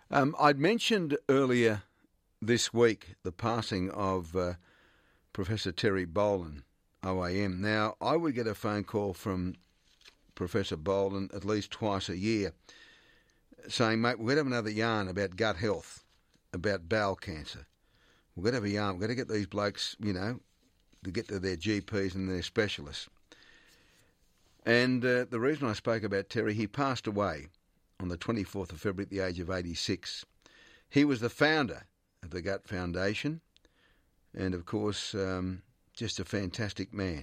I'd mentioned earlier this week the passing of Professor Terry Boland, OAM. Now, I would get a phone call from Professor Boland at least twice a year saying, mate, we're going to have another yarn about gut health, about bowel cancer. We're going to have a yarn. We're going to get these blokes, to get to their GPs and their specialists. And the reason I spoke about Terry, he passed away on the 24th of February at the age of 86. He was the founder of the Gut Foundation and, of course, just a fantastic man.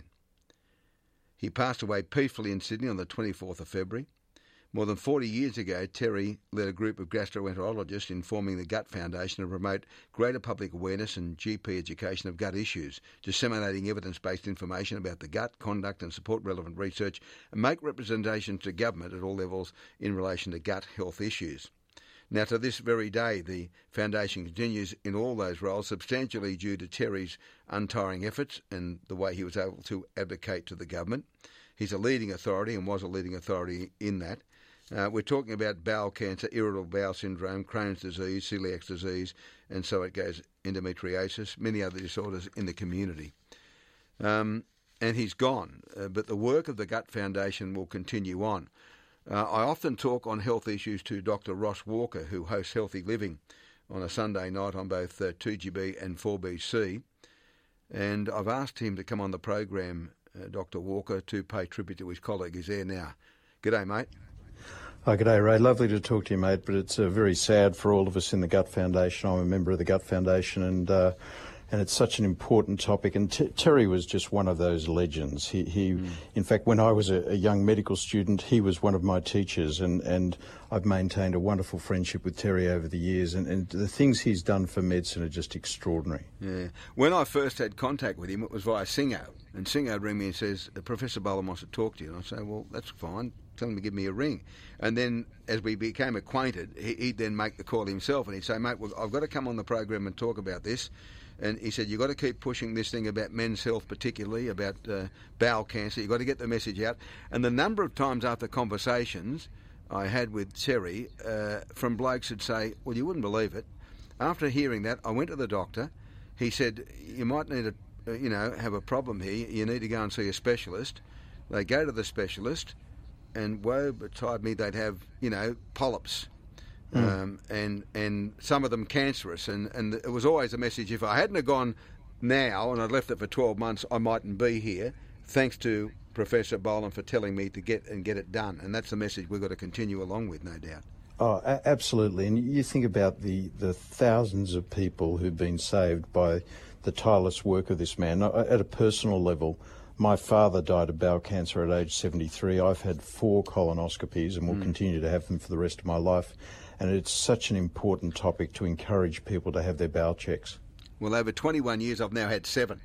He passed away peacefully in Sydney on the 24th of February. More than 40 years ago, Terry led a group of gastroenterologists in forming the Gut Foundation to promote greater public awareness and GP education of gut issues, disseminating evidence-based information about the gut, conduct and support relevant research, and make representations to government at all levels in relation to gut health issues. Now, to this very day, the Foundation continues in all those roles, substantially due to Terry's untiring efforts and the way he was able to advocate to the government. He's a leading authority and was a leading authority in that. We're talking about bowel cancer, irritable bowel syndrome, Crohn's disease, celiac disease, and so it goes, endometriosis, many other disorders in the community. And he's gone, but the work of the Gut Foundation will continue on. I often talk on health issues to Dr. Ross Walker, who hosts Healthy Living on a Sunday night on both 2GB and 4BC. And I've asked him to come on the program, Dr. Walker, to pay tribute to his colleague. He's there now. G'day, mate. Hi, g'day, Ray. Lovely to talk to you, mate, but it's very sad for all of us in the Gut Foundation. I'm a member of the Gut Foundation, and it's such an important topic. And Terry was just one of those legends. In fact, when I was a young medical student, he was one of my teachers, and I've maintained a wonderful friendship with Terry over the years, and the things he's done for medicine are just extraordinary. Yeah. When I first had contact with him, it was via Singo, and Singo would ring me and says, Professor Boland wants to talk to you. And I say, well, that's fine. Tell him to give me a ring. And then as we became acquainted, he'd then make the call himself and he'd say, mate, well, I've got to come on the program and talk about this. And he said, you've got to keep pushing this thing about men's health, particularly about bowel cancer. You've got to get the message out. And the number of times after conversations I had with Terry from blokes who'd say, well, you wouldn't believe it. After hearing that, I went to the doctor. He said, you might need to, have a problem here. You need to go and see a specialist. They go to the specialist. And woe betide me, they'd have, polyps, and some of them cancerous. And it was always a message, if I hadn't have gone now and I'd left it for 12 months, I mightn't be here. Thanks to Professor Boland for telling me to get it done. And that's the message we've got to continue along with, no doubt. Oh, absolutely. And you think about the thousands of people who've been saved by the tireless work of this man. At a personal level, my father died of bowel cancer at age 73. I've had 4 colonoscopies and will continue to have them for the rest of my life. And it's such an important topic to encourage people to have their bowel checks. Well, over 21 years, I've now had 7.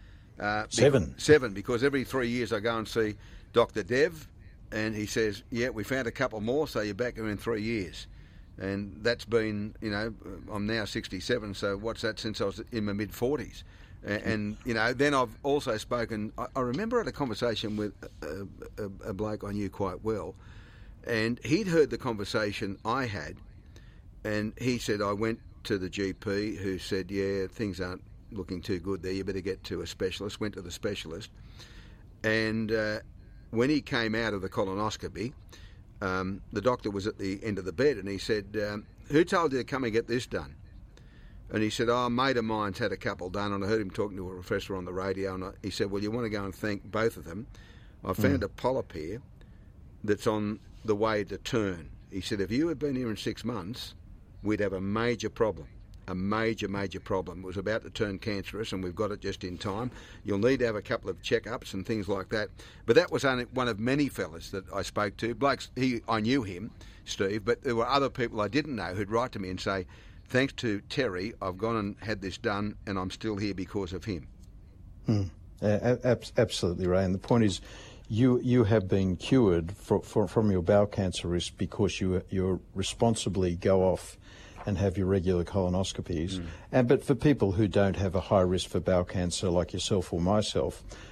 7? 7, because every 3 years I go and see Dr. Dev, and he says, yeah, we found a couple more, so you're back in 3 years. And that's been, I'm now 67, so what's that since I was in my mid-40s? And then I've also spoken, I remember at a conversation with a bloke I knew quite well, and he'd heard the conversation I had, and he said, I went to the GP who said, yeah, things aren't looking too good there, you better get to a specialist. Went to the specialist, and when he came out of the colonoscopy, the doctor was at the end of the bed, and he said, who told you to come and get this done? And he said, a mate of mine's had a couple done, and I heard him talking to a professor on the radio, and he said, well, you want to go and thank both of them. I found a polyp here that's on the way to turn. He said, if you had been here in 6 months, we'd have a major problem, a major, major problem. It was about to turn cancerous, and we've got it just in time. You'll need to have a couple of checkups and things like that. But that was only one of many fellas that I spoke to. Blokes, I knew him, Steve, but there were other people I didn't know who'd write to me and say, thanks to Terry, I've gone and had this done, and I'm still here because of him. Absolutely, Ray. And the point is, you have been cured from your bowel cancer risk because you responsibly go off and have your regular colonoscopies. But for people who don't have a high risk for bowel cancer, like yourself or myself,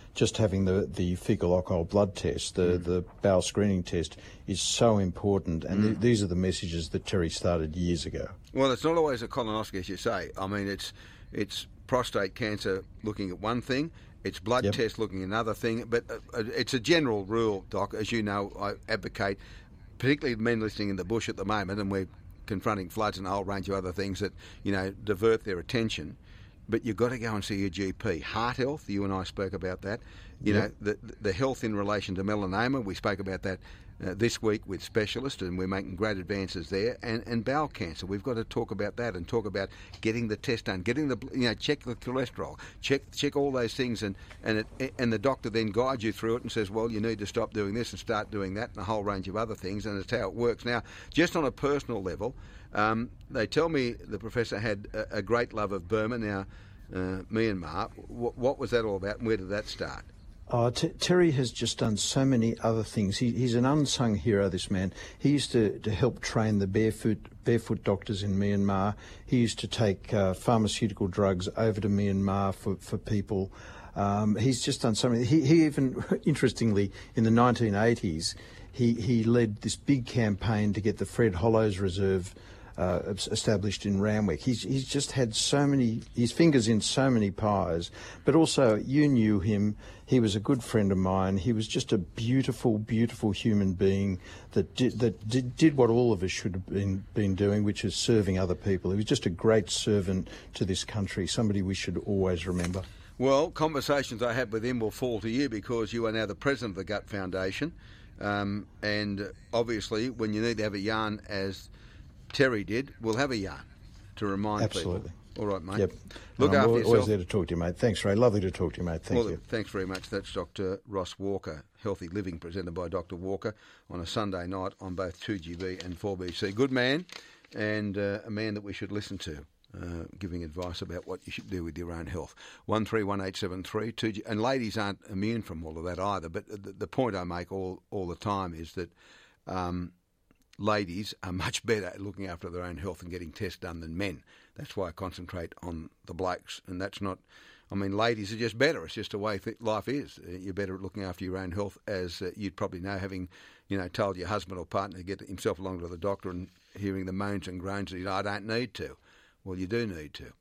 just having the fecal alcohol blood test, the bowel screening test, is so important. And these are the messages that Terry started years ago. Well, it's not always a colonoscopy, as you say. I mean, it's prostate cancer looking at one thing, it's blood test looking at another thing, but it's a general rule, Doc. As you know, I advocate, particularly men listening in the bush at the moment, and we're confronting floods and a whole range of other things that, divert their attention. But you've got to go and see your GP. Heart health, you and I spoke about that. You know, the health in relation to melanoma, we spoke about that this week with specialists, and we're making great advances there. And bowel cancer, we've got to talk about that and talk about getting the test done, getting check the cholesterol, check all those things, and the doctor then guides you through it and says, well, you need to stop doing this and start doing that, and a whole range of other things, and it's how it works. Now, just on a personal level, they tell me the professor had a great love of Burma. Now, Myanmar, what was that all about, and where did that start? Terry has just done so many other things. He's an unsung hero, this man. He used to help train the barefoot doctors in Myanmar. He used to take pharmaceutical drugs over to Myanmar for people. He's just done so many. He even, interestingly, in the 1980s, he led this big campaign to get the Fred Hollows Reserve established in Randwick. He's just had his fingers in so many pies. But also, you knew him. He was a good friend of mine. He was just a beautiful, beautiful human being that did what all of us should have been doing, which is serving other people. He was just a great servant to this country, somebody we should always remember. Well, conversations I had with him will fall to you because you are now the president of the Gut Foundation. And obviously, when you need to have a yarn, as Terry did, we'll have a yarn to remind people. Absolutely. All right, mate. Yep. Look after yourself. Always there to talk to you, mate. Thanks, Ray. Lovely to talk to you, mate. Thank you. Thanks very much. That's Dr. Ross Walker, Healthy Living, presented by Dr. Walker on a Sunday night on both 2GB and 4BC. Good man, and a man that we should listen to, giving advice about what you should do with your own health. 131873 2G, and ladies aren't immune from all of that either. But the point I make all the time is that ladies are much better at looking after their own health and getting tests done than men. That's why I concentrate on the blokes, and that's not. I mean, ladies are just better. It's just the way life is. You're better at looking after your own health, as you'd probably know, having told your husband or partner to get himself along to the doctor and hearing the moans and groans that I don't need to. Well, you do need to.